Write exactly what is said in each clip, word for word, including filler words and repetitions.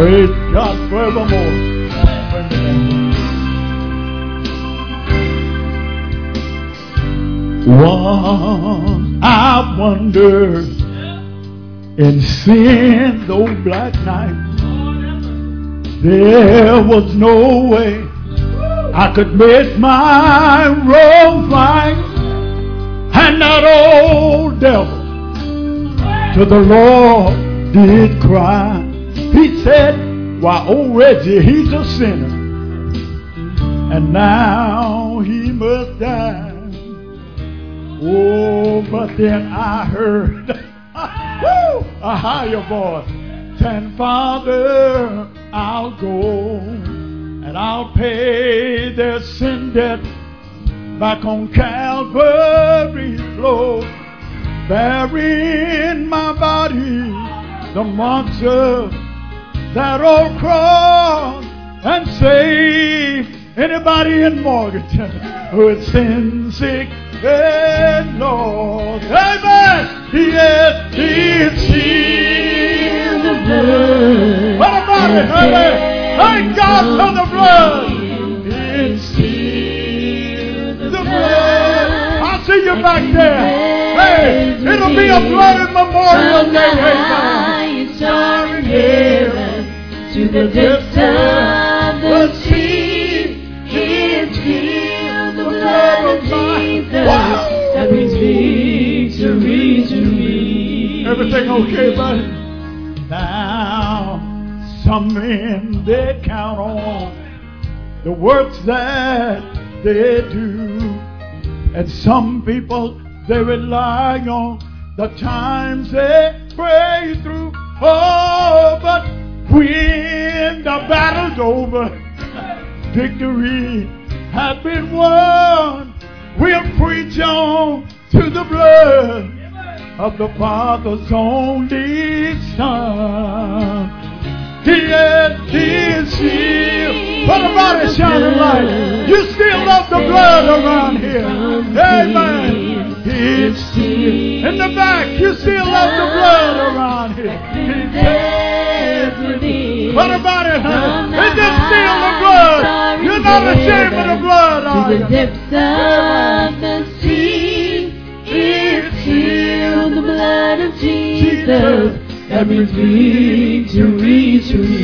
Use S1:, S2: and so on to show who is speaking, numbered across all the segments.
S1: Praise God forevermore. Once I wondered in sin those black nights, there was no way I could make my road right. And that old devil to the Lord did cry. He said, why, old Reggie, he's a sinner, and now he must die. Oh, but then I heard a higher voice saying, Father, I'll go and I'll pay their sin debt back on Calvary's floor, burying my body the marks of that old cross, and save anybody in Morganton who is sin sick and Lord. Amen. Yes, He sealed the blood. What about it? Amen. Thank God for the blood. It sealed the blood. I'll see you back there. Hey, it'll be a bloody Memorial Day. Amen.
S2: To the depths of the sea, it sealed the blood of Jesus. That brings victory to me.
S1: Everything okay, buddy? Now, some men, they count on the works that they do. And some people, they rely on the times they pray through. Oh, but when the battle's over, victory has been won. We'll preach on to the blood of the Father's only Son. Yes, He is sealed. What about it shining light? You still love the blood around here. Amen. It's sealed. In the back, you still love the blood around here. What about it, honey? Is it still the blood? You're not ashamed of the blood, are you?
S2: To the depths of the sea, it sealed the blood of Jesus. That brings victory to me.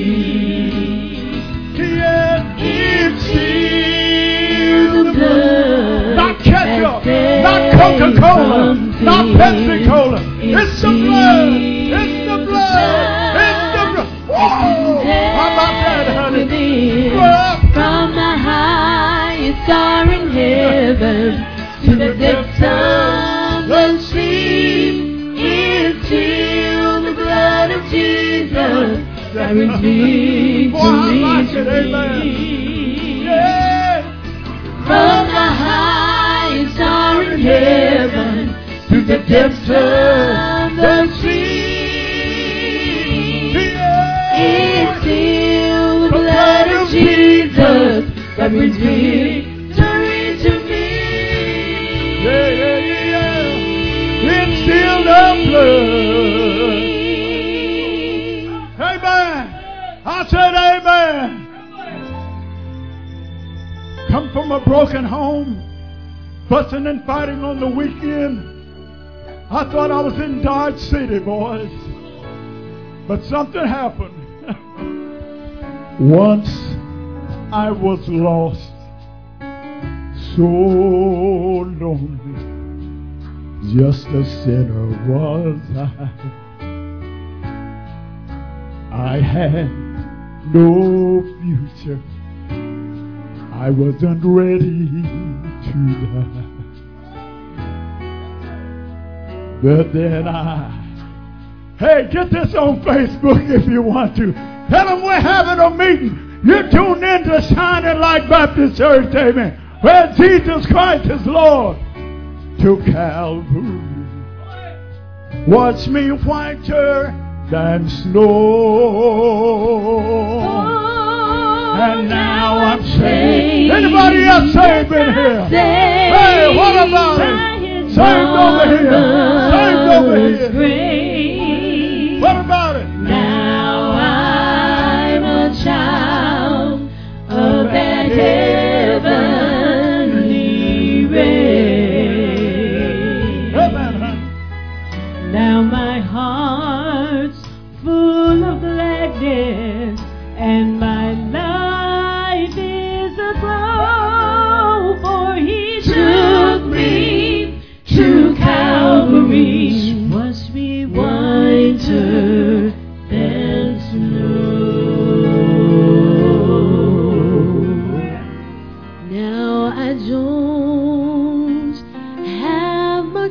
S1: Yes, it sealed
S2: the blood.
S1: Not ketchup, not Coca-Cola, not Pepsi-Cola. It's the blood. It's the blood. It's the blood. Whoa! How about that, honey?
S2: From the highest star in heaven to the depths of the sea, it sealed the blood of Jesus. That brings victory to me. From the highest star in heaven to the depths of the sea, it sealed the blood of Jesus. That brings victory to me.
S1: Yeah, yeah, yeah. It's still the blood. Amen. I said amen. Come from a broken home, fussing and fighting on the weekend. I thought I was in Dodge City, boys. But something happened. Once I was lost, so lonely, just a sinner was I. I had no future, I wasn't ready to die. But then I, hey, get this on Facebook if you want to. Tell them we're having a meeting. You're tuned in to Shining Light Baptist Church, amen, where Jesus Christ is Lord. To Calvary, watch me whiter than snow. And now I'm saved. Anybody else saved in here? Hey, what about it? Saved over here. Saved over here. What about it?
S2: Now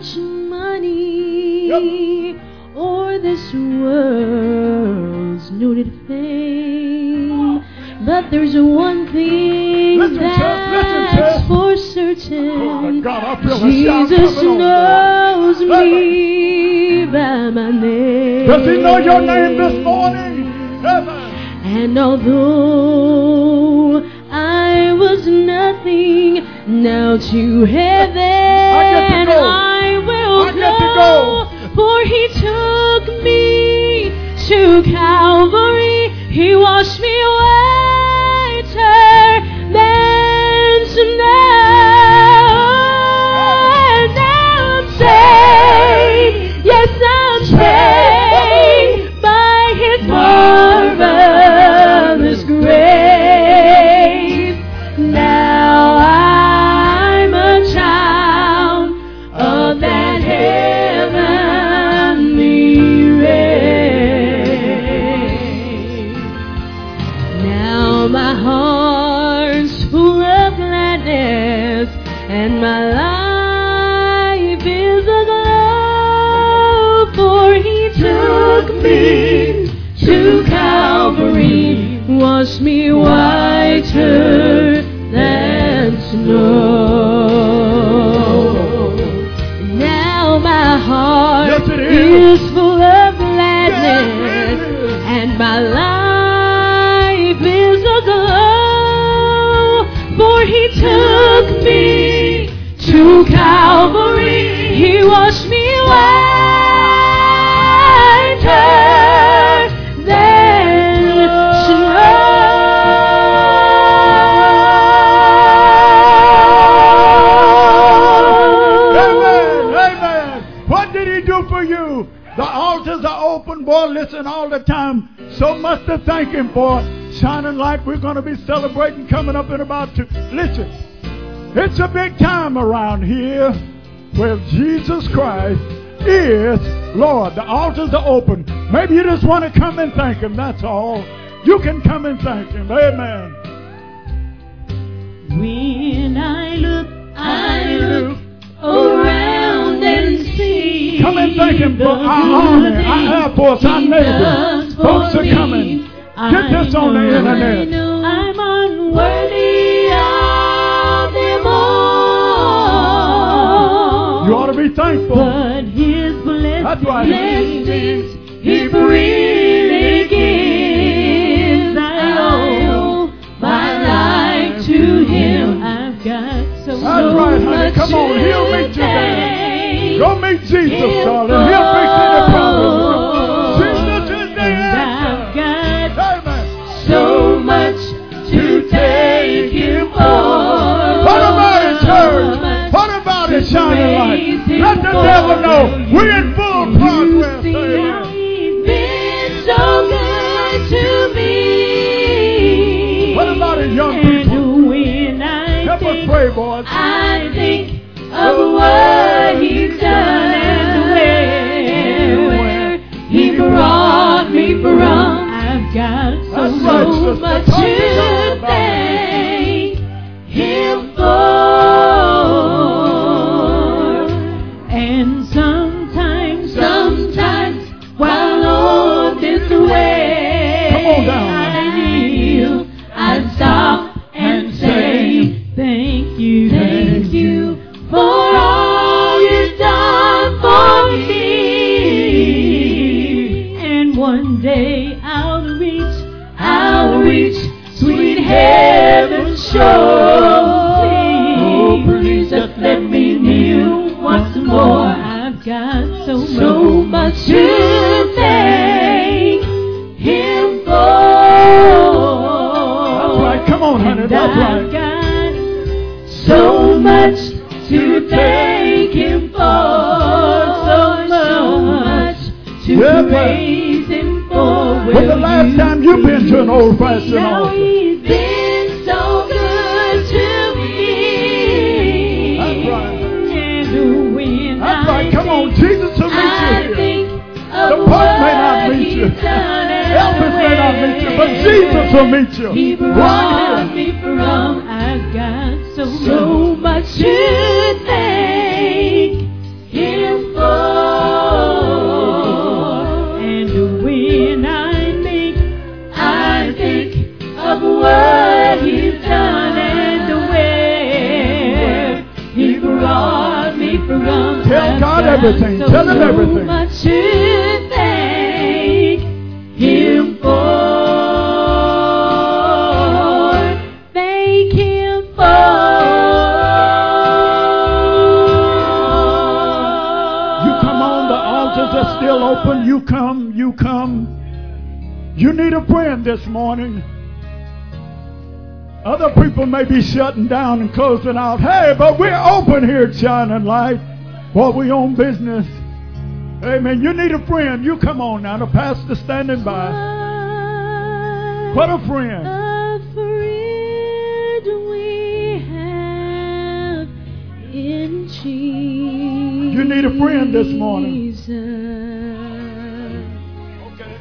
S2: much money or this world's noted fame, but there's one thing
S1: Listen, church, listen,
S2: that's
S1: church.
S2: for certain.
S1: Oh my God, I feel a shout
S2: Jesus
S1: coming on.
S2: knows me by my name.
S1: Does he know your name this morning? Amen.
S2: And although I was nothing, now to heaven
S1: I get to go.
S2: I will
S1: I get to go.
S2: For he took me to Calvary. He washed me whiter than snow. And now I'm saved. Yes, I'm saved by his marvelous grace. Now I'm a child of that heavenly race. Now my heart's full of gladness, and my life is aglow, for he took me to Calvary, washed me whiter than snow. Now my heart
S1: Yes, it
S2: is.
S1: is.
S2: full of gladness, and my life is aglow, for he took me to Calvary. He washed me whiter than
S1: Amen. Amen. What did he do for you? The altars are open, boy. Listen all the time. So much to thank him for. Shining light. We're going to be celebrating coming up in about two. Listen, it's a big time around here where Jesus Christ is Lord. The altars are open. Maybe you just want to come and thank him. That's all. You can come and thank him. Amen.
S2: When I look, I look around and see.
S1: Come and thank him for our army, our Air Force, our Navy. Folks are coming. Get this on the internet.
S2: I'm unworthy of them all.
S1: You ought to be thankful.
S2: But his blessings,
S1: That's right.
S2: blessings he freely gives. I owe my life to him. I've got so,
S1: That's
S2: so
S1: right, honey.
S2: much
S1: Come on, he'll meet you there. Go meet Jesus, darling. He'll fix any problem. Jesus is the answer.
S2: I've got
S1: Amen.
S2: so much to thank him for.
S1: What about it, church? What about it, shining light? Let the devil know we're in full progress.
S2: See how
S1: Amen.
S2: he's been so good to me.
S1: What about it, young
S2: And
S1: people?
S2: when I
S1: Help us
S2: think,
S1: pray, boys.
S2: I think of what he's done and where he brought me from. I've got so,
S1: That's
S2: so
S1: right, sister.
S2: much
S1: Talk
S2: to
S1: to God about it.
S2: thank him for. And sometimes, sometimes, while on this way,
S1: Come on down.
S2: I kneel, I stop and say, thank you, thank you for all you've done for me. And one day I'll reach, I'll reach sweet heaven's shore. Oh, please just let me kneel once more. I've got so, so much to thank him for.
S1: That's right. Come on, honey.
S2: And
S1: That's
S2: I've
S1: right.
S2: got so much to thank him for, so much to
S1: Yeah, but-
S2: praise him for.
S1: When's the last time you've been to an old-fashioned
S2: Now
S1: altar?
S2: he's been so good to me.
S1: That's right.
S2: And when
S1: That's
S2: I
S1: right. Come on.
S2: think,
S1: Jesus will meet
S2: I
S1: you here.
S2: think of
S1: The Pope may not
S2: what
S1: meet you.
S2: he's done and
S1: Elvis may not meet you, but Jesus will meet you.
S2: he
S1: Right
S2: brought
S1: here.
S2: me from. I've got so, so much to thank him
S1: it everything.
S2: So
S1: Tell him everything.
S2: much to thank him for. Thank him for.
S1: You come on, the altars are still open. You come, you come. You need a friend this morning. Other people may be shutting down and closing out. Hey, but we're open here at Shining Light. While we own business. Amen. You need a friend. You come on now. The pastor's standing by. What a friend.
S2: A friend we have in Jesus.
S1: You need a friend this morning.
S2: Okay.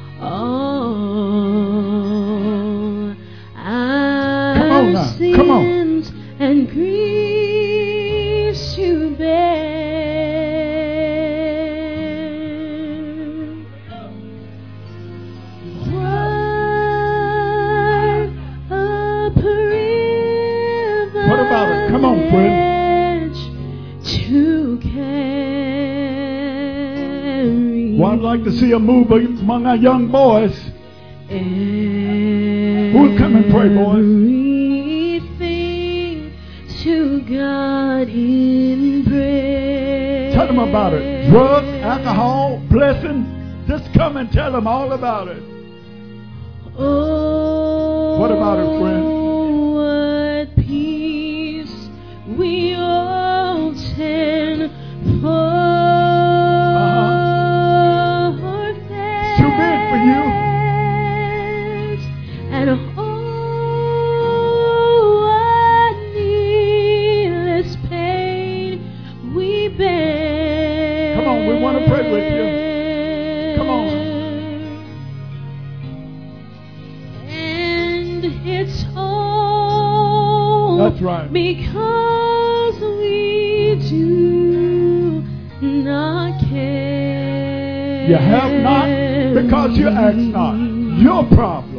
S2: Oh, come
S1: on now. Come on.
S2: And griefs to bear.
S1: What about it? Come on, friend.
S2: To carry.
S1: Well, I'd like to see a move among our young boys. Who will come and pray, boys?
S2: Everything to God in prayer.
S1: Tell them about it. Drugs, alcohol, blessing. Just come and tell them all about it.
S2: Oh,
S1: what about it, friend?
S2: What peace we all tend for.
S1: Uh-huh. Too big for you.
S2: And oh, what needless pain we bear.
S1: Come on, we want to pray with you. Come on.
S2: And it's all
S1: That's right.
S2: because we do not care.
S1: You have not because you ask not. Your problem.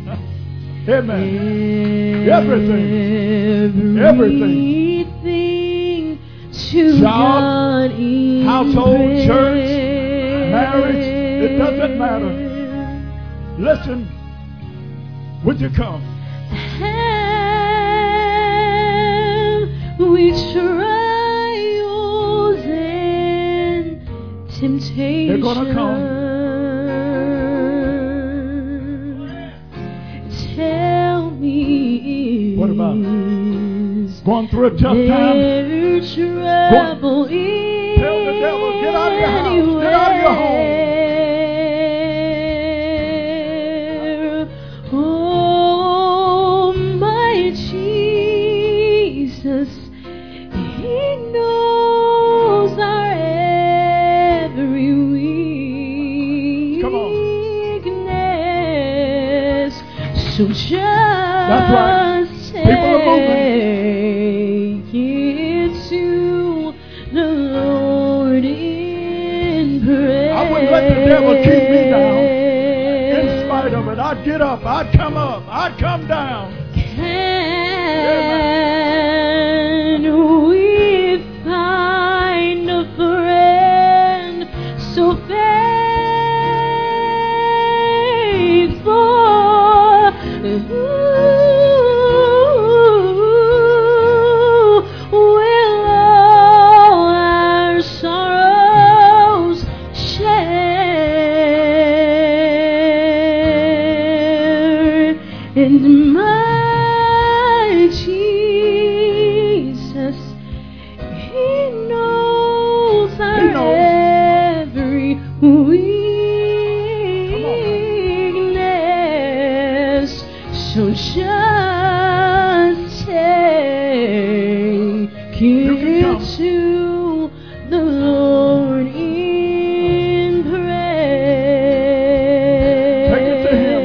S1: Amen. Everything. Everything.
S2: Everything to
S1: Job,
S2: God in
S1: household,
S2: prayer.
S1: church, marriage. It doesn't matter. Listen. Would you come?
S2: Have we trials and temptations?
S1: They're gonna come.
S2: Tell me,
S1: what about it? Going through a tough time?
S2: Trouble
S1: Go, tell the devil, get out of your house, get out of your home.
S2: Oh, my Jesus, He knows our every weakness. So just
S1: That's right. People are moving.
S2: Take it to the Lord in prayer.
S1: I wouldn't let the devil keep me down. In spite of it, I'd get up, I'd come up, I'd come down.
S2: Can we find a friend so faithful? Will all our sorrows share? And my Jesus, He knows our
S1: He knows.
S2: every weakness. So just take
S1: You can
S2: it
S1: come.
S2: to the Lord in prayer.
S1: Take it to Him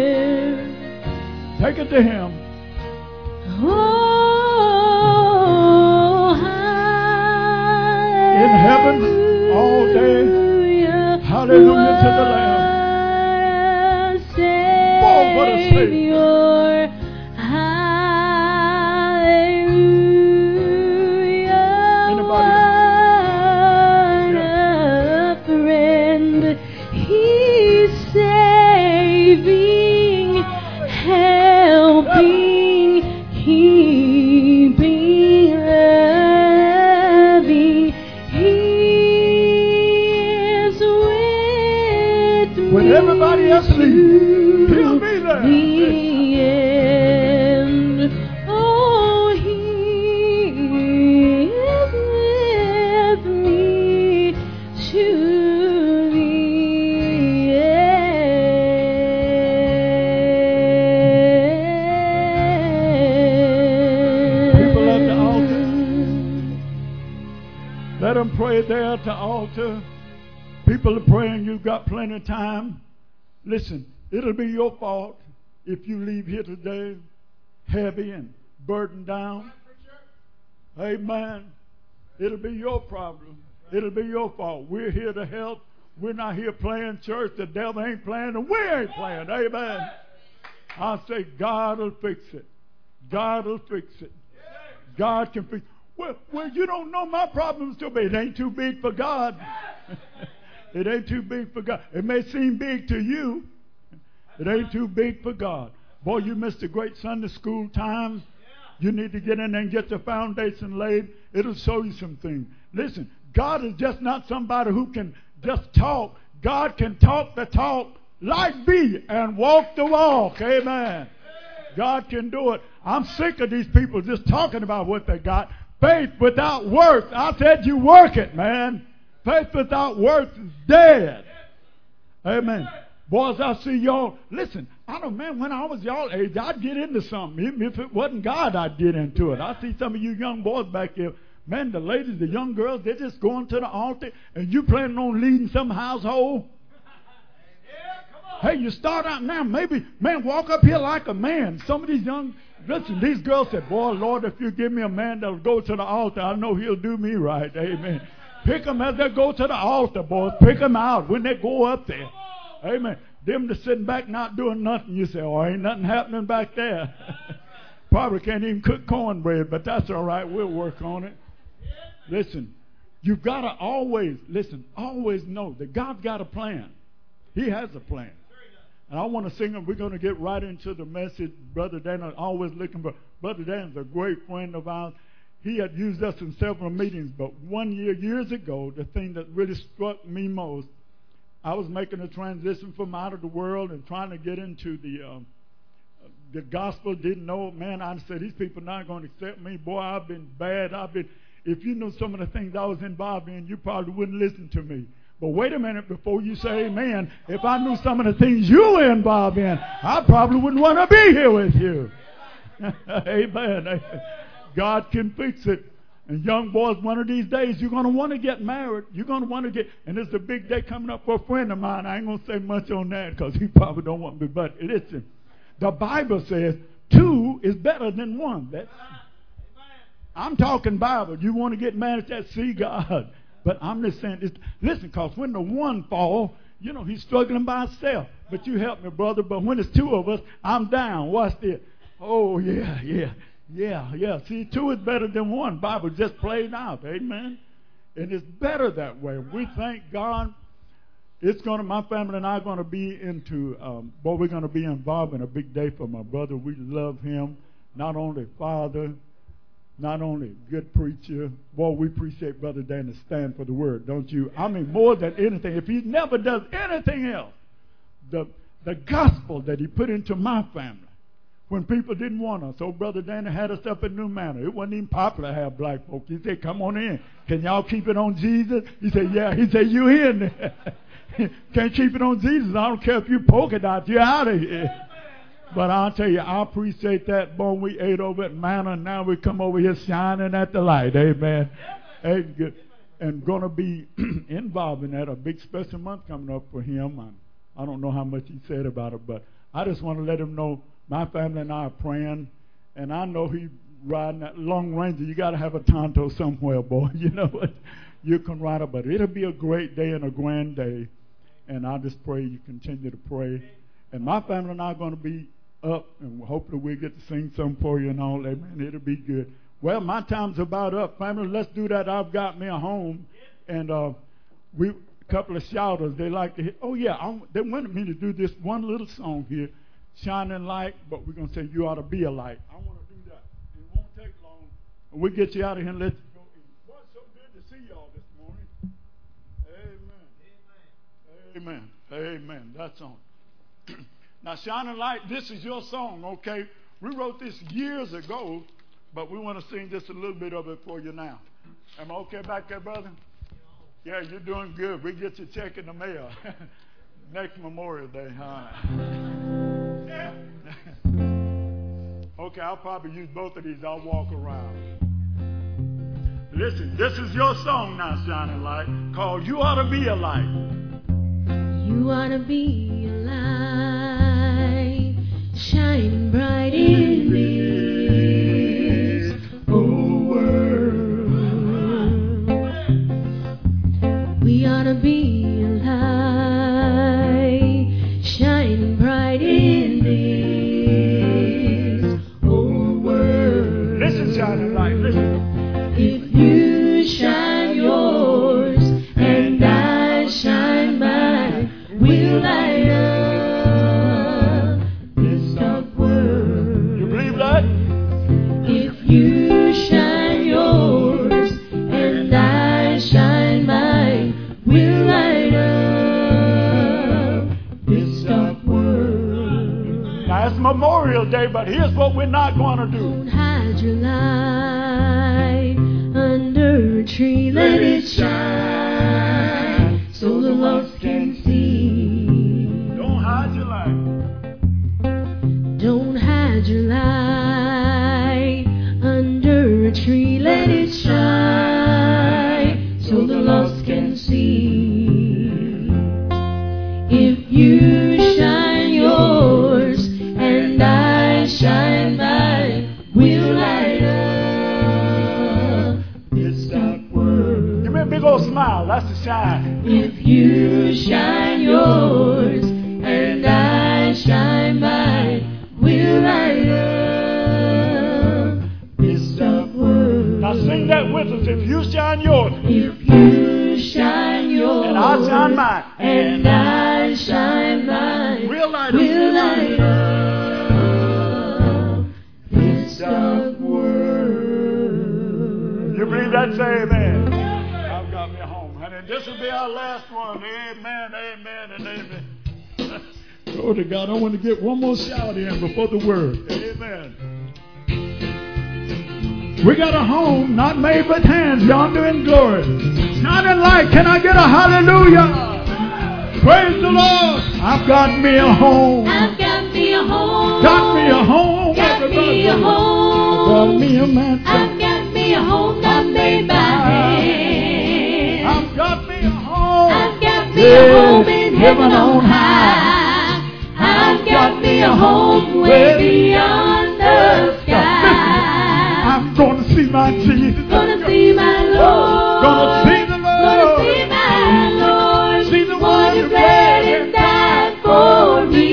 S1: Take it to Him.
S2: Oh,
S1: In heaven all day. Hallelujah to the Lamb. Oh, what a Savior.
S2: Hallelujah.
S1: Anybody? When everybody else leaves, he'll be there.
S2: The end. Oh, he is with me to the end.
S1: People at the altar, let them pray there at the altar. People are praying, you've got plenty of time. Listen, it'll be your fault if you leave here today heavy and burdened down. Amen. It'll be your problem. It'll be your fault. We're here to help. We're not here playing church. The devil ain't playing and we ain't playing. Amen. I say God will fix it. God will fix it. God can fix it. Well, well, you don't know my problem's too big. It ain't too big for God. It ain't too big for God. It may seem big to you. It ain't too big for God. Boy, you missed a great Sunday school time. You need to get in there and get the foundation laid. It'll show you some things. Listen, God is just not somebody who can just talk. God can talk the talk like me and walk the walk. Amen. God can do it. I'm sick of these people just talking about what they got. Faith without works. I said you work it, man. Faith without works is dead. Amen. Boys, I see y'all. Listen, I don't, man, when I was y'all age, I'd get into something. Even if it wasn't God, I'd get into it. I see some of you young boys back here. Man, the ladies, the young girls, they're just going to the altar, and you planning on leading some household. Hey, you start out now. Maybe, man, walk up here like a man. Some of these young, listen, these girls said, boy, Lord, if you give me a man that'll go to the altar, I know he'll do me right. Amen. Pick them as they go to the altar, boys. Pick them out when they go up there. Amen. Them that's sitting back not doing nothing, you say, oh, ain't nothing happening back there. Probably can't even cook cornbread, but that's all right. We'll work on it. Listen, you've got to always, listen, always know that God's got a plan. He has a plan. And I want to sing them. We're going to get right into the message. Brother Daniel, always looking for, Brother Daniel's a great friend of ours. He had used us in several meetings, but one year, years ago, the thing that really struck me most, I was making a transition from out of the world and trying to get into the um, the gospel. Didn't know, man, I said, these people not going to accept me. Boy, I've been bad. I've been, if you knew some of the things I was involved in, you probably wouldn't listen to me. But wait a minute before you say amen. If I knew some of the things you were involved in, I probably wouldn't want to be here with you. Amen. God can fix it. And young boys, one of these days, you're going to want to get married. You're going to want to get, and it's a big day coming up for a friend of mine. I ain't going to say much on that because he probably don't want me. But listen, the Bible says two is better than one. That's, I'm talking Bible. You want to get married, that see God. But I'm just saying, this, listen, because when the one fall, you know, he's struggling by himself. But you help me, brother. But when it's two of us, I'm down. Watch this. Oh, yeah, yeah. Yeah, yeah. See, two is better than one. Bible just played out. Amen. And it's better that way. We thank God. It's going to, my family and I are going to be into, um, boy, we're going to be involved in a big day for my brother. We love him. Not only father, not only good preacher. Boy, we appreciate Brother Dan to stand for the word, don't you? I mean, more than anything. If he never does anything else, the, the gospel that he put into my family, when people didn't want us. So Brother Danny had us up in New Manor. It wasn't even popular to have black folk. He said, come on in. Can y'all keep it on Jesus? He said, yeah. He said, you in there. Can't keep it on Jesus. I don't care if you polka dots. You're out of here. But I'll tell you, I appreciate that. Boy, we ate over at Manor, and now we come over here shining at the light. Amen. And, good. And going to be involved in that. A big special month coming up for him. I, I don't know how much he said about it, but I just want to let him know my family and I are praying, and I know he riding that Long Ranger. You got to have a Tonto somewhere, boy. You know what? You can ride it, but it'll be a great day and a grand day, and I just pray you continue to pray. And my family and I are going to be up, and hopefully we'll get to sing something for you and all that, man. It'll be good. Well, my time's about up. Family, let's do that. I've got me a home, and uh, we a couple of shouters. They like to hit. Oh, yeah, I'm, they wanted me to do this one little song here. Shining light, but we're going to say you ought to be a light. I want to do that. It won't take long. We'll get you out of here and let you go in. Boy, it's so good to see y'all this morning. Amen. Amen. Amen. That's on. Now, Shining Light, this is your song, okay? We wrote this years ago, but we want to sing just a little bit of it for you now. Am I okay back there, brother? Yeah, you're doing good. We get your check in the mail. Next Memorial Day, huh? Okay, I'll probably use both of these. I'll walk around. Listen, this is your song now, Shining Light, called You Ought to Be a Light.
S2: You ought to be a light, shining bright in this whole world. We ought to be a light, shining bright in this whole world.
S1: Listen, Shining Light, listen.
S2: If you shine yours and I shine mine, we'll light up this dark world.
S1: You believe that?
S2: If you shine yours and I shine mine, we'll light up this dark world.
S1: Now, it's Memorial Day, but here's what we're not going to do.
S2: Don't hide your light under a tree, let it shine so the lost can see.
S1: Don't hide your light.
S2: Don't hide your light under a tree, let it shine so the lost can see. If you shine yours and I shine mine, we'll light up this dark world.
S1: Give me a big old smile. That's the shine.
S2: If you shine yours and I shine mine, we'll light up this dark world.
S1: Now sing that with us. If you shine yours,
S2: If you shine yours
S1: and I shine mine,
S2: and I shine mine,
S1: we'll light up.
S2: we'll light up this dark world.
S1: You believe that? Say amen. I've got me home, honey. This will be our last one. Amen, amen, and amen. Glory to God. I want to get one more shout in before the word. Amen. We got a home not made with hands yonder in glory. Shining light. Can I get a hallelujah? Praise the Lord. I've got me a home.
S2: I've got me a home.
S1: Got me a home.
S2: Got
S1: everybody.
S2: me a home.
S1: Got me a mansion.
S2: I've got me a home not made by hand.
S1: I've got me a home.
S2: I've got me a home in heaven on high. I've got me a home way beyond the sky.
S1: I'm going to see my Jesus.
S2: Gonna see my Lord.
S1: Gonna see the Lord.
S2: Gonna see my Lord.
S1: See the
S2: one
S1: one
S2: who
S1: who
S2: bled and died for me.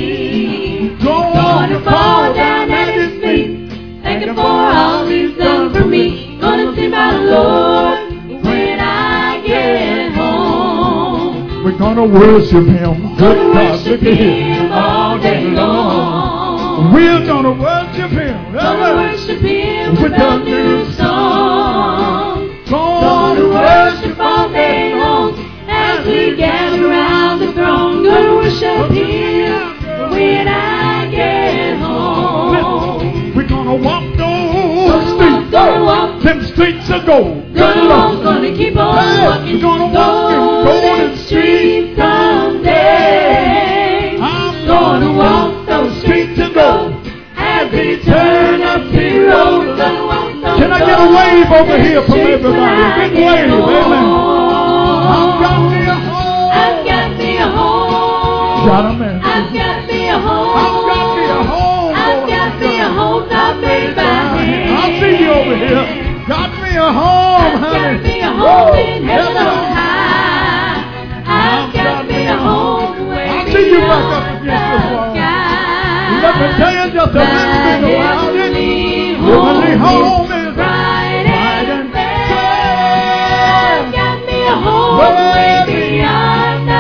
S2: Gonna fall down at his feet, thanking for all he's done for me. Gonna see my Lord when I get home.
S1: We're gonna worship Him. Good
S2: Gonna
S1: God,
S2: worship
S1: look at Him.
S2: him all day long.
S1: We're gonna worship Him.
S2: Gonna worship him
S1: With
S2: with
S1: a
S2: a new song.
S1: Gonna
S2: Gonna worship all day long as we gather around the throne. Gonna worship him when I get home.
S1: We're gonna walk those
S2: Gonna walk,
S1: streets.
S2: gonna walk,
S1: Them streets of gold.
S2: gonna walk, gonna keep on
S1: Hey,
S2: walking
S1: we're gonna walk in
S2: golden
S1: golden
S2: streets someday.
S1: I'm
S2: Gonna walk those streets of gold as we turn up the road. Gonna walk those
S1: Can I get a wave over here from
S2: streets when
S1: everybody?
S2: I
S1: Big
S2: get
S1: wave, amen.
S2: home.
S1: I've got me a home.
S2: I've got me a home.
S1: Got a man.
S2: I've got me a home.
S1: I've got me a home.
S2: I've got me a home not made by hand.
S1: I'll see you over here. Got me a home,
S2: I've
S1: honey.
S2: got me a home in
S1: Woo.
S2: heaven on high. I've got me a home way
S1: I'll see you back up
S2: beyond
S1: against this
S2: the
S1: wall.
S2: sky.
S1: Let me tell you just a
S2: My
S1: little bit about it.
S2: heavenly
S1: Heavenly home
S2: home
S1: is
S2: is bright
S1: bright
S2: and
S1: and
S2: fair. I've got me a home
S1: Way
S2: way beyond the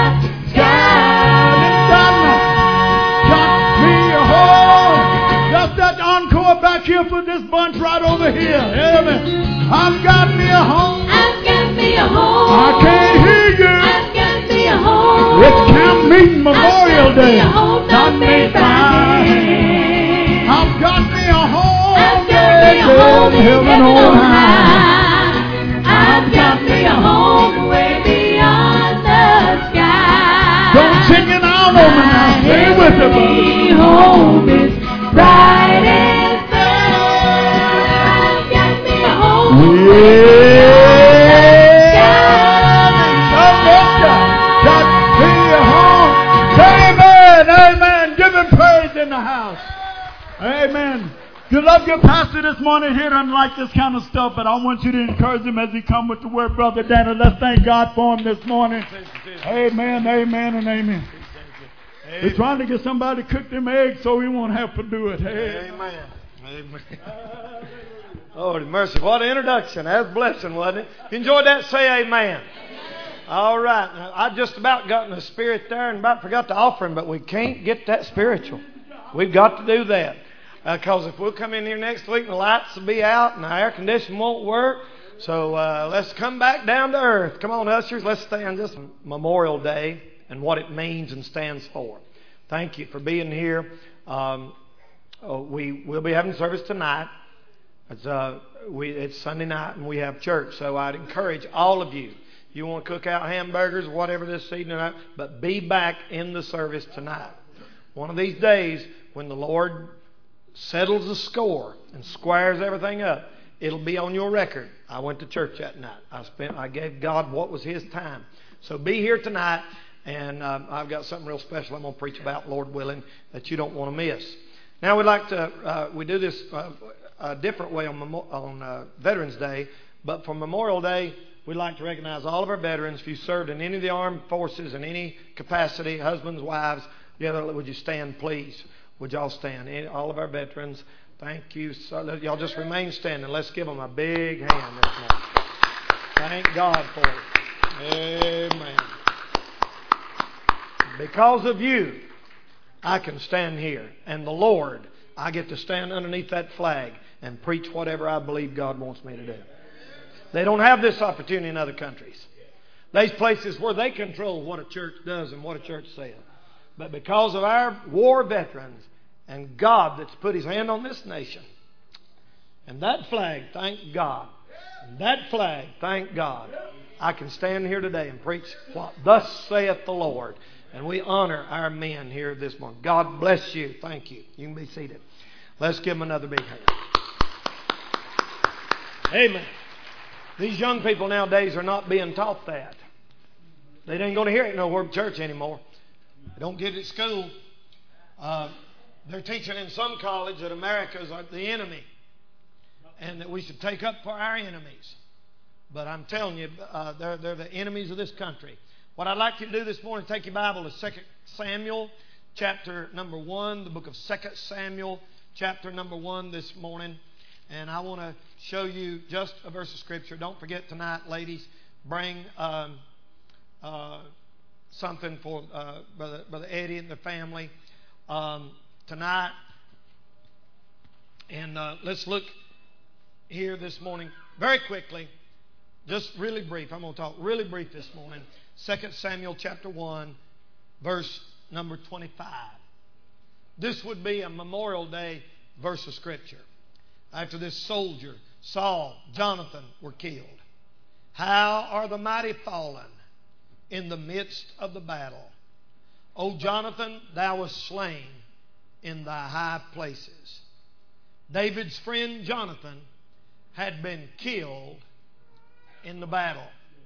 S1: Got me a home. Just that encore back here for this bunch right over here. Amen. I've got me a home.
S2: I've got me a home.
S1: I can't hear you.
S2: I've got me a home.
S1: If day.
S2: Home not made by hand.
S1: I've got me a home.
S2: I've got me a home in heaven on high. I've got me a home way beyond the sky.
S1: Don't sing it out on me now. Stay with it, buddy.
S2: Home is bright and sun. I've got me a home way
S1: in the house. Amen. You love your pastor this morning. He doesn't like this kind of stuff, but I want you to encourage him as he come with the word, Brother Danny. Let's thank God for him this morning. Amen, amen, and amen. We're trying to get somebody to cook them eggs so we won't have to do it.
S3: Amen. Amen. Lord have mercy. What an introduction. That's a blessing, wasn't it? If you enjoyed that, say amen. All right. Now, I just about got in the spirit there and about forgot the offering, but we can't get that spiritual. We've got to do that. Because uh, if we'll come in here next week and the lights will be out and the air conditioning won't work. So uh, let's come back down to earth. Come on, ushers. Let's stand this Memorial Day and what it means and stands for. Thank you for being here. Um, oh, we will be having service tonight. It's, uh, we, it's Sunday night and we have church. So I'd encourage all of you. You want to cook out hamburgers or whatever this evening, but be back in the service tonight. One of these days, when the Lord settles the score and squares everything up, it'll be on your record. I went to church that night. I spent. I gave God what was His time. So be here tonight, and uh, I've got something real special I'm going to preach about, Lord willing, that you don't want to miss. Now we'd like to. Uh, we do this uh, a different way on on uh, Veterans Day, but for Memorial Day, we'd like to recognize all of our veterans. If you served in any of the armed forces in any capacity, husbands, wives. Together, would you stand, please? Would y'all stand? All of our veterans, thank you. So, y'all just remain standing. Let's give them a big hand this morning. Thank God for it. Amen. Because of you, I can stand here. And the Lord, I get to stand underneath that flag and preach whatever I believe God wants me to do. They don't have this opportunity in other countries. There's places where they control what a church does and what a church says. But because of our war veterans and God that's put His hand on this nation, and that flag, thank God, and that flag, thank God, I can stand here today and preach what thus saith the Lord. And we honor our men here this morning. God bless you. Thank you. You can be seated. Let's give them another big hand. Amen. These young people nowadays are not being taught that. They ain't going to hear it nowhere in church anymore. They don't get it at school. Uh, they're teaching in some college that America is the enemy and that we should take up for our enemies. But I'm telling you, uh, they're, they're the enemies of this country. What I'd like you to do this morning, take your Bible to Second Samuel, chapter number one, the book of Second Samuel, chapter number one this morning. And I want to show you just a verse of Scripture. Don't forget tonight, ladies, bring um, uh, something for uh, Brother, Brother Eddie and the family um, tonight. And uh, let's look here this morning very quickly, just really brief. I'm going to talk really brief this morning. Second Samuel chapter one, verse number twenty-five. This would be a Memorial Day verse of Scripture. After this soldier, Saul, Jonathan, were killed. How are the mighty fallen in the midst of the battle? O Jonathan, thou wast slain in thy high places. David's friend Jonathan had been killed in the battle.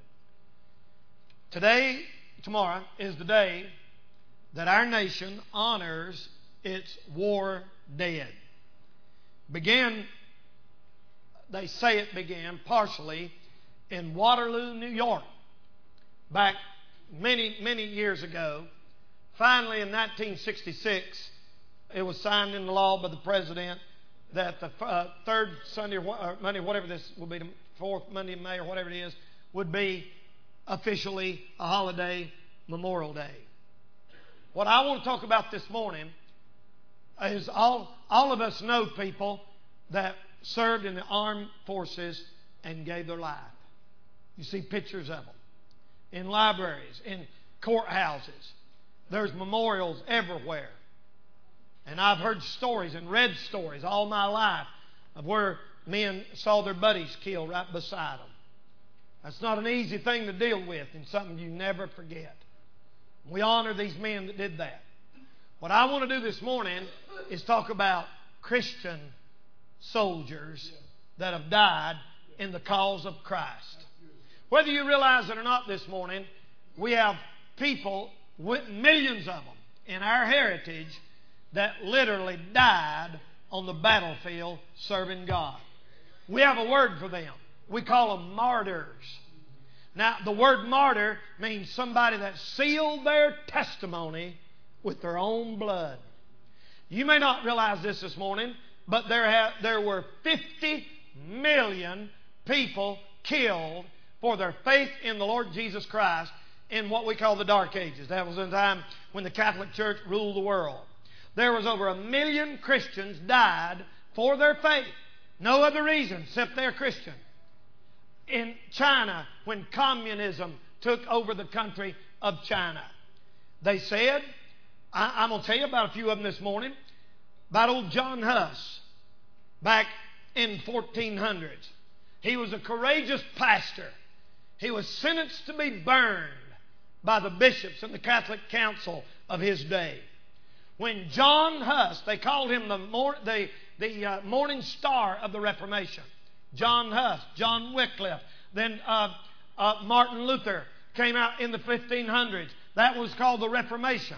S3: Today, tomorrow, is the day that our nation honors its war dead. Began, they say it began partially in Waterloo, New York, back many, many years ago. Finally, in nineteen sixty-six, it was signed into law by the president that the uh, third Sunday or Monday, whatever this will be, the fourth Monday in May or whatever it is, would be officially a holiday, Memorial Day. What I want to talk about this morning is all, all of us know people that served in the armed forces and gave their life. You see pictures of them in libraries, in courthouses. There's memorials everywhere. And I've heard stories and read stories all my life of where men saw their buddies killed right beside them. That's not an easy thing to deal with and something you never forget. We honor these men that did that. What I want to do this morning is talk about Christian soldiers that have died in the cause of Christ. Whether you realize it or not this morning, we have people, millions of them, in our heritage that literally died on the battlefield serving God. We have a word for them. We call them martyrs. Now, the word martyr means somebody that sealed their testimony with their own blood. You may not realize this this morning, but there have, there were fifty million people killed for their faith in the Lord Jesus Christ in what we call the Dark Ages. That was the time when the Catholic Church ruled the world. There was over a million Christians died for their faith. No other reason except they're Christian. In China, when communism took over the country of China, they said, I, I'm going to tell you about a few of them this morning, about old John Huss back in fourteen hundreds. He was a courageous pastor. He was sentenced to be burned by the bishops and the Catholic Council of his day. When John Huss, they called him the, mor- the, the uh, morning star of the Reformation. John Huss, John Wycliffe, then uh, uh, Martin Luther came out in the fifteen hundreds. That was called the Reformation.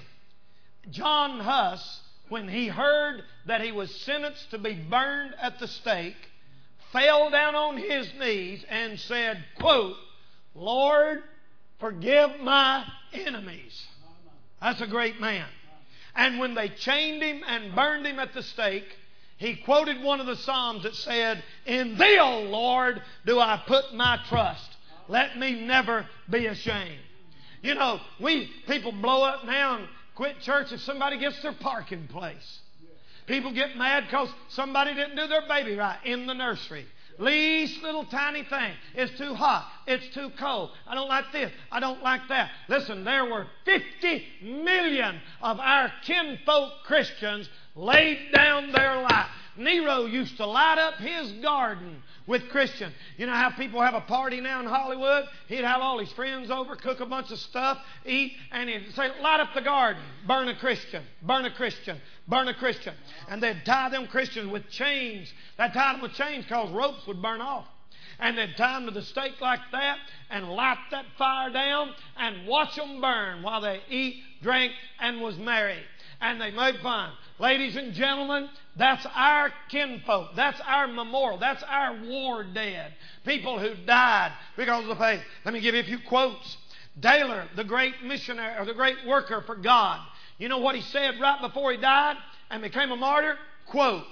S3: John Huss, when he heard that he was sentenced to be burned at the stake, fell down on his knees and said, quote, Lord, forgive my enemies. That's a great man. And when they chained him and burned him at the stake, he quoted one of the Psalms that said, in thee, O Lord, do I put my trust. Let me never be ashamed. You know, we people blow up now and quit church if somebody gets their parking place. People get mad because somebody didn't do their baby right in the nursery. Least little tiny thing. It's too hot. It's too cold. I don't like this. I don't like that. Listen, there were fifty million of our kinfolk Christians laid down their life. Nero used to light up his garden with Christians. You know how people have a party now in Hollywood? He'd have all his friends over, cook a bunch of stuff, eat, and he'd say, light up the garden. Burn a Christian. Burn a Christian. Burn a Christian. And they'd tie them Christians with chains. They'd tie them with chains because ropes would burn off. And they'd tie them to the stake like that and light that fire down and watch them burn while they eat, drank, and was merry. And they made fun. Ladies and gentlemen, that's our kinfolk. That's our memorial. That's our war dead. People who died because of the faith. Let me give you a few quotes. Taylor, the great missionary, or the great worker for God. You know what he said right before he died and became a martyr? Quote,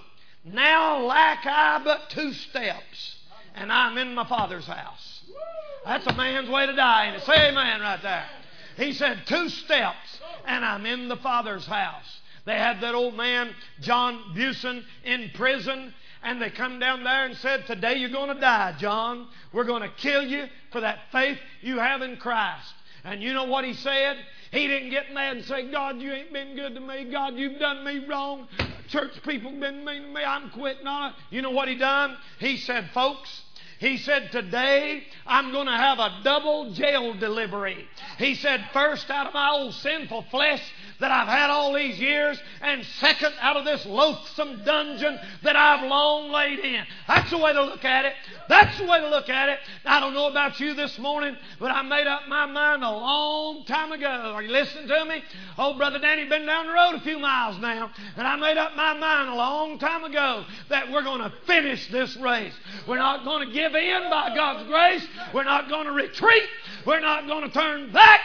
S3: now lack I but two steps, and I'm in my Father's house. That's a man's way to die, ain't it? Say amen right there. He said, two steps, and I'm in the Father's house. They had that old man, John Buson, in prison, and they come down there and said, today you're going to die, John. We're going to kill you for that faith you have in Christ. And you know what he said? He didn't get mad and say, God, you ain't been good to me. God, you've done me wrong. Church people been mean to me. I'm quitting on it. You know what he done? He said, folks, he said, today I'm going to have a double jail delivery. He said, first out of my old sinful flesh that I've had all these years, and second out of this loathsome dungeon that I've long laid in. That's the way to look at it. That's the way to look at it. I don't know about you this morning, but I made up my mind a long time ago. Are you listening to me? Old Brother Danny been down the road a few miles now, and I made up my mind a long time ago that we're going to finish this race. We're not going to give in by God's grace. We're not going to retreat. We're not going to turn back.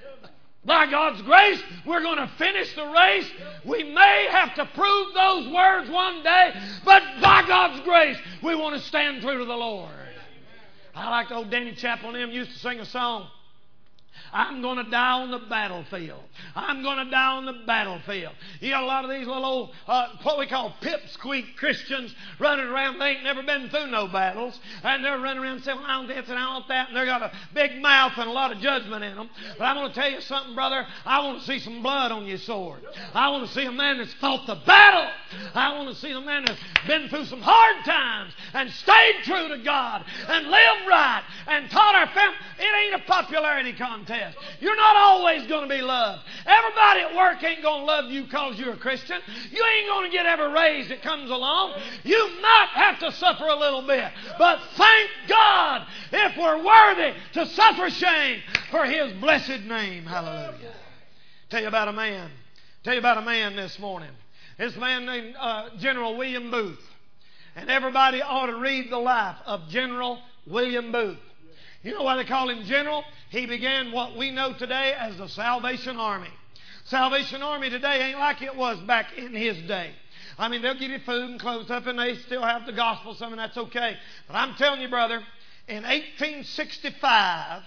S3: By God's grace, we're going to finish the race. We may have to prove those words one day, but by God's grace, we want to stand true to the Lord. I like old Danny Chapel and them used to sing a song. I'm going to die on the battlefield. I'm going to die on the battlefield. You got a lot of these little old, uh, what we call pipsqueak Christians running around. They ain't never been through no battles. And they're running around saying, well, I want this and I want that. And they got a big mouth and a lot of judgment in them. But I'm going to tell you something, brother. I want to see some blood on your sword. I want to see a man that's fought the battle. I want to see a man that's been through some hard times and stayed true to God and lived right and taught our family. It ain't a popularity contest. You're not always going to be loved. Everybody at work ain't going to love you because you're a Christian. You ain't going to get every raise that comes along. You might have to suffer a little bit. But thank God if we're worthy to suffer shame for His blessed name. Hallelujah. Tell you about a man. Tell you about a man this morning. This man named uh, General William Booth. And everybody ought to read the life of General William Booth. You know why they call him General? He began what we know today as the Salvation Army. Salvation Army today ain't like it was back in his day. I mean, they'll give you food and clothes up, and they still have the gospel, some, and that's okay. But I'm telling you, brother, in eighteen sixty-five,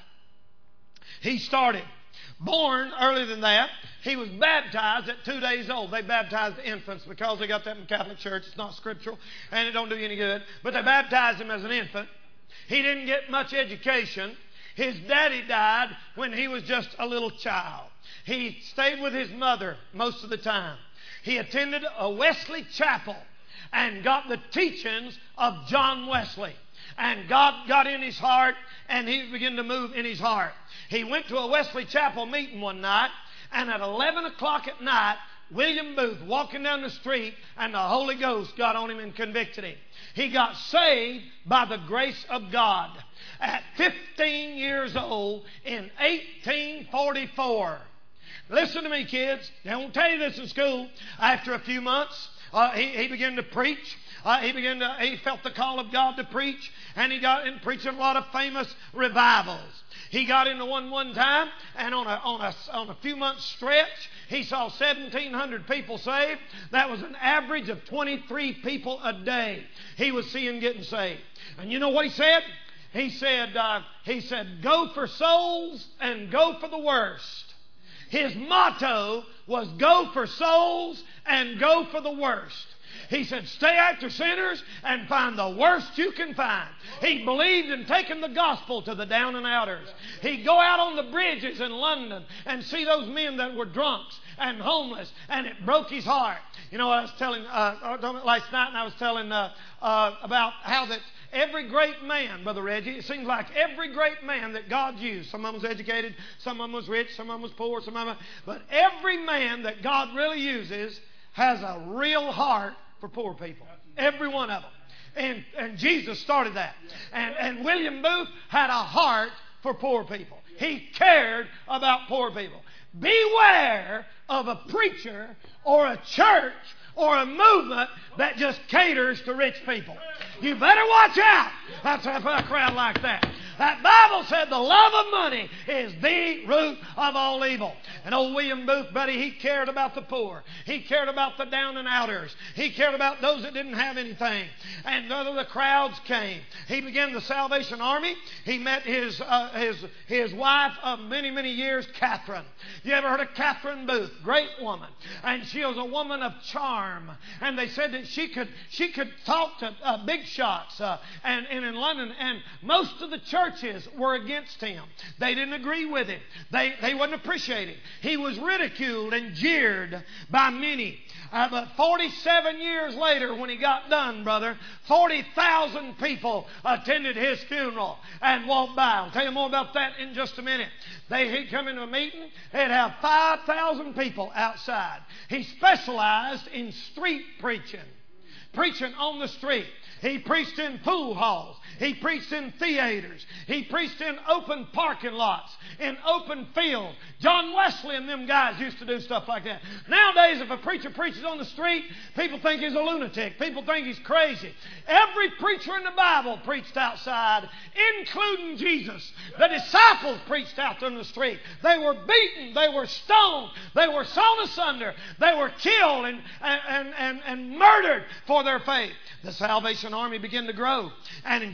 S3: he started. Born earlier than that, he was baptized at two days old. They baptized the infants because they got that in the Catholic Church. It's not scriptural, and it don't do you any good. But they baptized him as an infant. He didn't get much education. His daddy died when he was just a little child. He stayed with his mother most of the time. He attended a Wesley chapel and got the teachings of John Wesley. And God got in his heart, and He began to move in his heart. He went to a Wesley chapel meeting one night, and at eleven o'clock at night, William Booth walking down the street, and the Holy Ghost got on him and convicted him. He got saved by the grace of God at fifteen years old in eighteen forty-four. Listen to me, kids. They won't tell you this in school. After a few months, uh, he, he began to preach. Uh, he began to, he felt the call of God to preach, and he got in preaching a lot of famous revivals. He got into one one time, and on a on a on a few months stretch, he saw seventeen hundred people saved. That was an average of twenty-three people a day he was seeing getting saved. And you know what he said? He said, uh, he said, go for souls and go for the worst. His motto was go for souls and go for the worst. He said, stay after sinners and find the worst you can find. He believed in taking the gospel to the down and outers. He'd go out on the bridges in London and see those men that were drunks and homeless, and it broke his heart. You know, I was telling uh, last night, and I was telling uh, uh, about how that every great man, Brother Reggie, it seems like every great man that God used, some of them was educated, some of them was rich, some of them was poor, some of them, but every man that God really uses has a real heart for poor people. Every one of them. And, and Jesus started that. And, and William Booth had a heart for poor people. He cared about poor people. Beware of a preacher or a church or a movement that just caters to rich people. You better watch out. That's a crowd like that. That Bible said the love of money is the root of all evil. And old William Booth, buddy, he cared about the poor. He cared about the down and outers. He cared about those that didn't have anything. And none of the crowds came. He began the Salvation Army. He met his uh, his his wife of many, many years, Catherine. You ever heard of Catherine Booth? Great woman. And she was a woman of charm. And they said that she could she could talk to uh, big shots uh, and, and in London. And most of the churches were against him. They didn't agree with him. They, they wouldn't appreciate him. He was ridiculed and jeered by many. Uh, but forty-seven years later, when he got done, brother, forty thousand people attended his funeral and walked by. I'll tell you more about that in just a minute. They, he'd come into a meeting, they'd have five thousand people outside. He specialized in street preaching, preaching on the street. He preached in pool halls. He preached in theaters. He preached in open parking lots, in open fields. John Wesley and them guys used to do stuff like that. Nowadays, if a preacher preaches on the street, people think he's a lunatic. People think he's crazy. Every preacher in the Bible preached outside, including Jesus. The disciples preached out on the street. They were beaten. They were stoned. They were sawn asunder. They were killed and, and, and, and murdered for their faith. The Salvation Army began to grow. And in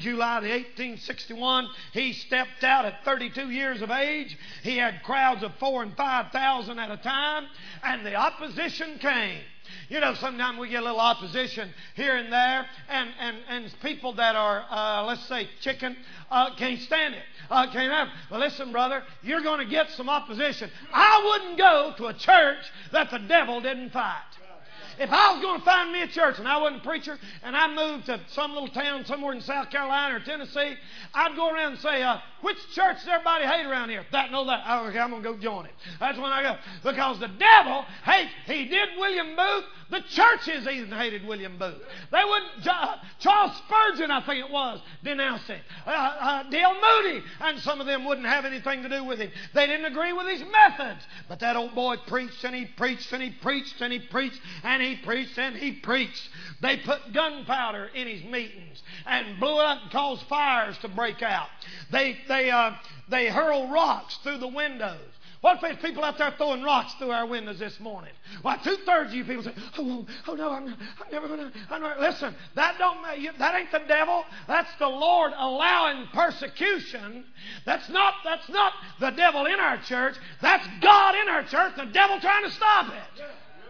S3: July of eighteen sixty-one, he stepped out at thirty-two years of age. He had crowds of four and five thousand at a time, and the opposition came. You know, sometimes we get a little opposition here and there, and, and, and people that are, uh, let's say, chicken, uh, can't stand it. Uh, can't have it. But listen, brother, you're going to get some opposition. I wouldn't go to a church that the devil didn't fight. If I was going to find me a church and I wasn't a preacher and I moved to some little town somewhere in South Carolina or Tennessee, I'd go around and say, uh, which church does everybody hate around here? That, no, that. Oh, okay, I'm going to go join it. That's when I go. Because the devil hates. He did William Booth. The churches even hated William Booth. They wouldn't. Uh, Charles Spurgeon, I think it was, denounced him. Uh, uh, Dale Moody, and some of them wouldn't have anything to do with him. They didn't agree with his methods. But that old boy preached and he preached and he preached and he preached and he preached and he preached. They put gunpowder in his meetings and blew up and caused fires to break out. They they uh, they hurled rocks through the windows. What if there's people out there throwing rocks through our windows this morning? Why, two-thirds of you people say, oh, oh no, I'm, I'm never going to... Listen, that, don't, that ain't the devil. That's the Lord allowing persecution. That's not, that's not the devil in our church. That's God in our church, the devil trying to stop it.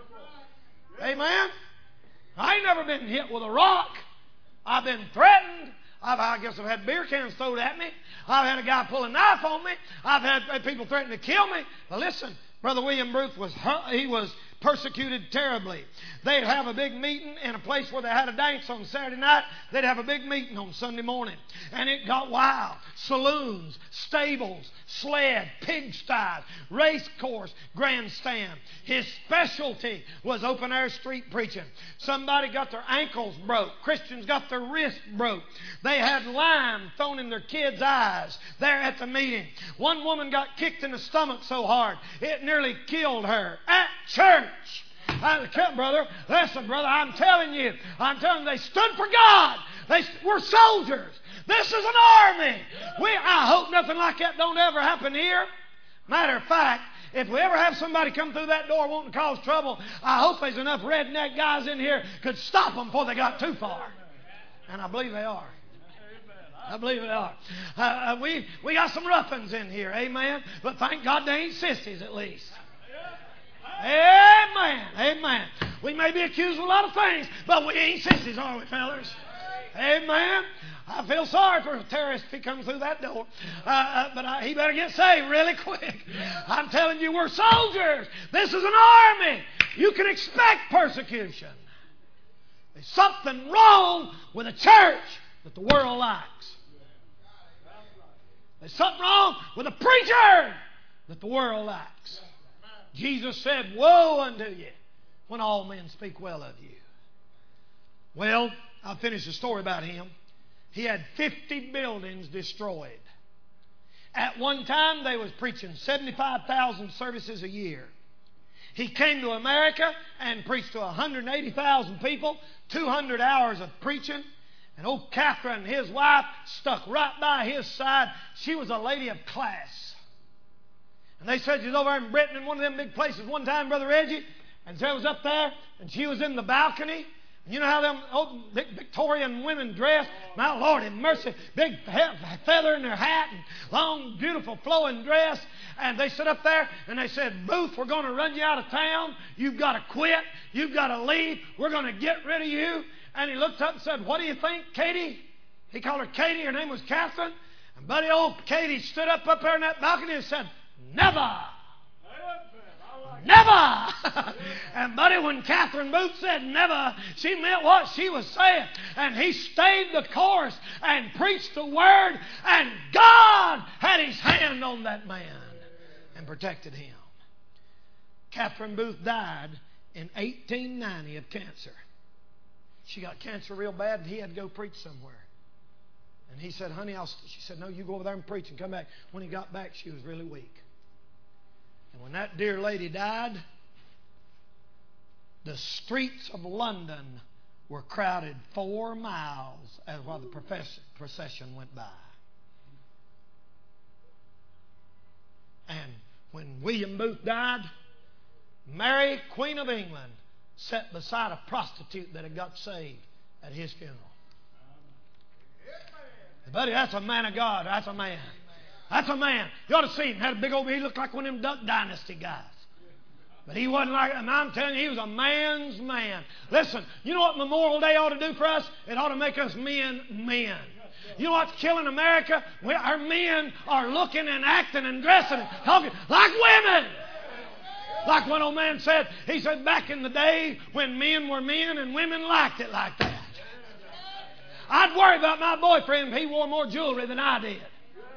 S3: Amen? I ain't never been hit with a rock. I've been threatened. I've, I guess I've had beer cans thrown at me. I've had a guy pull a knife on me. I've had, had people threaten to kill me. But listen, Brother William Booth was he was persecuted terribly. They'd have a big meeting in a place where they had a dance on Saturday night. They'd have a big meeting on Sunday morning. And it got wild. Saloons, stables, sled, pigsties, race course, grandstand. His specialty was open-air street preaching. Somebody got their ankles broke. Christians got their wrists broke. They had lime thrown in their kids' eyes there at the meeting. One woman got kicked in the stomach so hard it nearly killed her at church. I, brother, listen, brother, I'm telling you, I'm telling you, they stood for God. They were soldiers. This is an army. We, I hope nothing like that don't ever happen here. Matter of fact, if we ever have somebody come through that door wanting to cause trouble, I hope there's enough redneck guys in here could stop them before they got too far. And I believe they are. I believe they are. Uh, we, we got some ruffians in here, amen. But thank God they ain't sissies at least. Amen. Amen. We may be accused of a lot of things, but we ain't sissies, are we, fellas? Amen. I feel sorry for a terrorist if he comes through that door. Uh, uh, but I, he better get saved really quick. I'm telling you, we're soldiers. This is an army. You can expect persecution. There's something wrong with a church that the world likes. There's something wrong with a preacher that the world likes. Jesus said, woe unto you when all men speak well of you. Well, I'll finish the story about him. He had fifty buildings destroyed. At one time, they was preaching seventy-five thousand services a year. He came to America and preached to one hundred eighty thousand people, two hundred hours of preaching. And old Catherine, his wife, stuck right by his side. She was a lady of class. And they said she was over in Britain in one of them big places one time, Brother Reggie. And so I was up there, and she was in the balcony. You know how them old big Victorian women dress? My Lord in mercy. Big feather in their hat and long, beautiful, flowing dress. And they stood up there and they said, Booth, we're going to run you out of town. You've got to quit. You've got to leave. We're going to get rid of you. And he looked up and said, what do you think, Katie? He called her Katie. Her name was Catherine. And buddy old Katie stood up up there in that balcony and said, never. Never! And buddy, when Catherine Booth said never, she meant what she was saying. And he stayed the course and preached the word, and God had his hand on that man and protected him. Catherine Booth died in eighteen ninety of cancer. She got cancer real bad, and he had to go preach somewhere. And he said, honey, I'll... she said, no, you go over there and preach and come back. When he got back, she was really weak. And when that dear lady died, the streets of London were crowded four miles as while the procession went by. And when William Booth died, Mary, Queen of England, sat beside a prostitute that had got saved at his funeral. Buddy, that's a man of God. That's a man. That's a man. You ought to see him. Had a big old, he looked like one of them Duck Dynasty guys. But he wasn't like, and I'm telling you, he was a man's man. Listen, you know what Memorial Day ought to do for us? It ought to make us men men. You know what's killing America? We, our men are looking and acting and dressing and talking like women. Like one old man said, he said back in the day when men were men and women liked it like that. I'd worry about my boyfriend if he wore more jewelry than I did.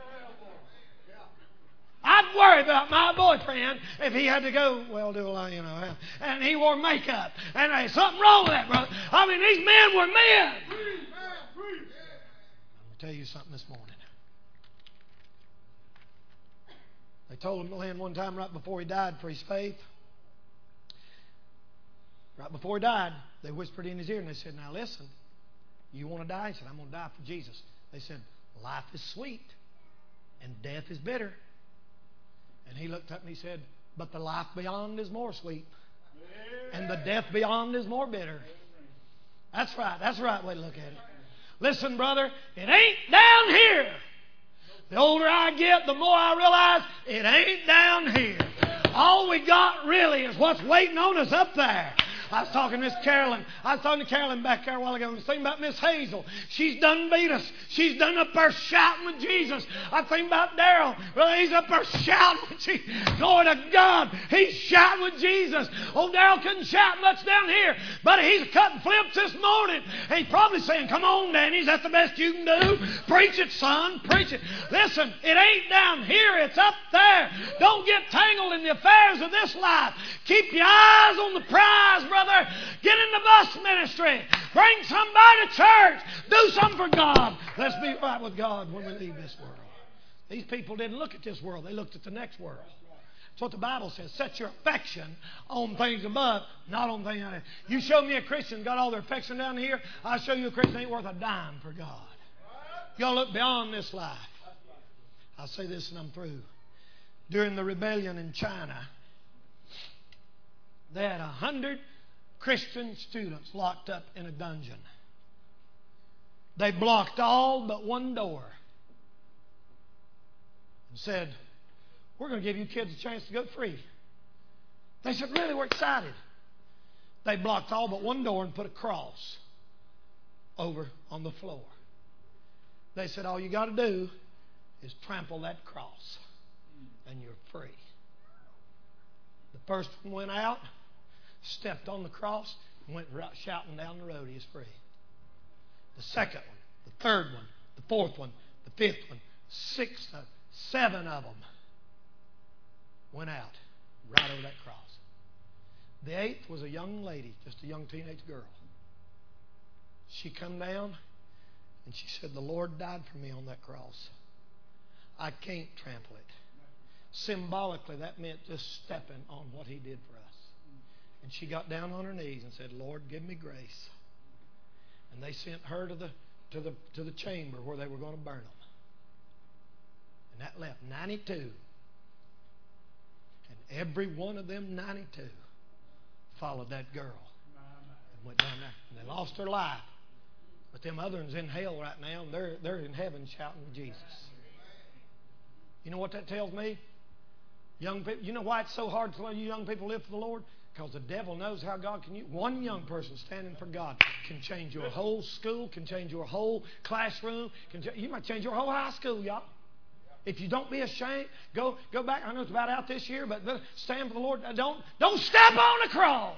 S3: I'd worry about my boyfriend if he had to go, well, do a you know, and he wore makeup. And there's something wrong with that, brother. I mean, these men were men. I'm going to tell you something this morning. They told him Glenn one time right before he died for his faith. Right before he died, they whispered in his ear and they said, now listen, you want to die? He said, I'm going to die for Jesus. They said, life is sweet and death is bitter. And he looked up and he said, but the life beyond is more sweet. And the death beyond is more bitter. That's right. That's the right way to look at it. Listen, brother, it ain't down here. The older I get, the more I realize it ain't down here. All we got really is what's waiting on us up there. I was talking to Miss Carolyn. I was talking to Carolyn back there a while ago. I was thinking about Miss Hazel. She's done beat us. She's done up there shouting with Jesus. I think about Darrell. Well, he's up there shouting with Jesus. Glory to God. He's shouting with Jesus. Old Darrell couldn't shout much down here, but he's cutting flips this morning. And he's probably saying, come on, Danny. That's the best you can do. Preach it, son. Preach it. Listen, it ain't down here. It's up there. Don't get tangled in the affairs of this life. Keep your eyes on the prize, brother. Brother, get in the bus ministry. Bring somebody to church. Do something for God. Let's be right with God when we leave this world. These people didn't look at this world. They looked at the next world. That's what the Bible says. Set your affection on things above, not on things down here. You show me a Christian got all their affection down here, I'll show you a Christian ain't worth a dime for God. You got to look beyond this life. I'll say this and I'm through. During the rebellion in China, they had a hundred Christian students locked up in a dungeon. They blocked all but one door and said, we're going to give you kids a chance to go free. They said, really, we're excited. They blocked all but one door and put a cross over on the floor. They said, all you got to do is trample that cross and you're free. The first one went out, stepped on the cross, and went shouting down the road, he's free. The second one, the third one, the fourth one, the fifth one, sixth, uh, seven of them went out right over that cross. The eighth was a young lady, just a young teenage girl. She come down and she said, the Lord died for me on that cross. I can't trample it. Symbolically, that meant just stepping on what He did for us. And she got down on her knees and said, Lord, give me grace. And they sent her to the to the to the chamber where they were going to burn them. And that left ninety-two. And every one of them ninety-two followed that girl and went down there. And they lost their life. But them other ones in hell right now, and they're they're in heaven shouting with Jesus. You know what that tells me? Young people, you know why it's so hard to let you young people live for the Lord? Because the devil knows how God can use. One young person standing for God can change your whole school, can change your whole classroom. Can ch- you might change your whole high school, y'all. If you don't be ashamed, go go back. I know it's about out this year, but stand for the Lord. Don't, don't step on the cross.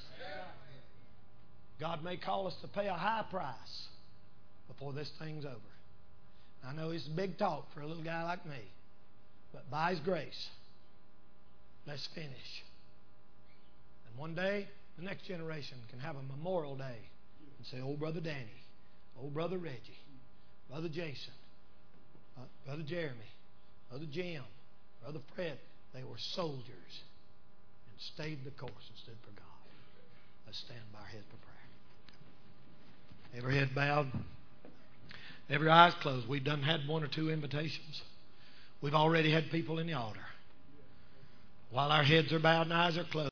S3: God may call us to pay a high price before this thing's over. I know it's big talk for a little guy like me, but by His grace, let's finish. And one day, the next generation can have a memorial day and say, old Brother Danny, old Brother Reggie, Brother Jason, uh, Brother Jeremy, Brother Jim, Brother Fred, they were soldiers and stayed the course and stood for God. Let's stand by our heads for prayer. Every head bowed, every eyes closed. We've done had one or two invitations. We've already had people in the altar. While our heads are bowed and eyes are closed.